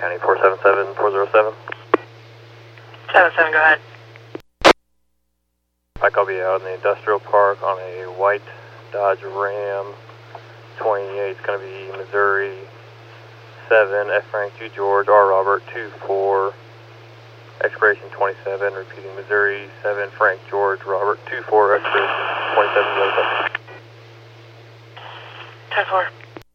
County 477-407. 77, go ahead. Mike, I'll be out in the industrial park on a white Dodge Ram 28. It's going to be Missouri 7, F. Frank, G. George, R. Robert, 24, expiration 27, repeating Missouri 7, Frank, George, Robert, 24, expiration 27, 10-4.